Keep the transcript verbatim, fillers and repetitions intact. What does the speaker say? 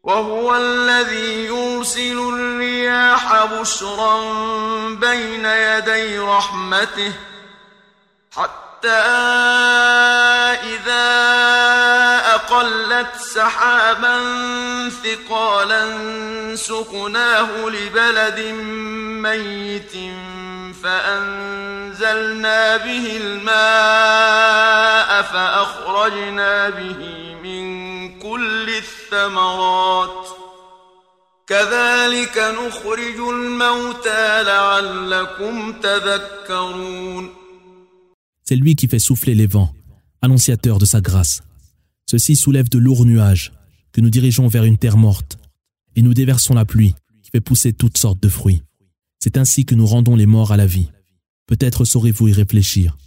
وهو الذي يرسل الرياح بشرا بين يدي رحمته حتى إذا أقلت سحابا ثقالا سقناه لبلد ميت فأنزلنا به الماء فأخرجنا به من كل الثمرات كذلك نخرج الموتى لعلكم تذكرون. C'est lui qui fait souffler les vents, annonciateur de sa grâce. Ceux-ci soulèvent de lourds nuages que nous dirigeons vers une terre morte et nous déversons la pluie qui fait pousser toutes sortes de fruits. C'est ainsi que nous rendons les morts à la vie. Peut-être saurez-vous y réfléchir.